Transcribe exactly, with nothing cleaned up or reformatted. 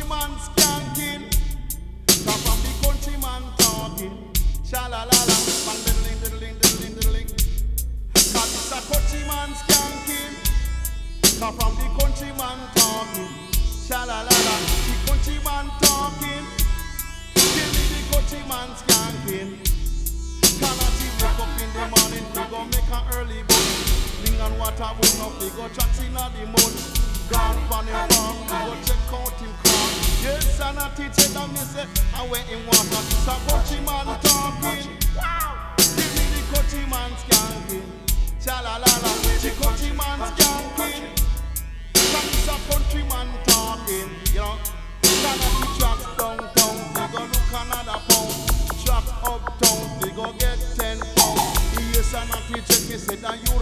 countryman skanking. Come from the countryman talking. Sha la la la, bang diddling diddling diddling diddling. Cause it's a countryman skanking. Come from the countryman talking. Sha la la la, the countryman talking. Give me the countryman skanking. Cannot wake up in the morning, we go make an early bone. Ling and water would not, we go tracks in the moon. Gone from the farm, we go check out him crown. Yes, and I teach it and me say, I went in water. So countryman talking. Give me the countryman skanking. Sha la la la, the countryman skanking. Cause it's a countryman talking, you know. Cannot the tracks downtown, we go look another pound. Tracks uptown, we go get ten pounds. Yes, and I teach it, me say that you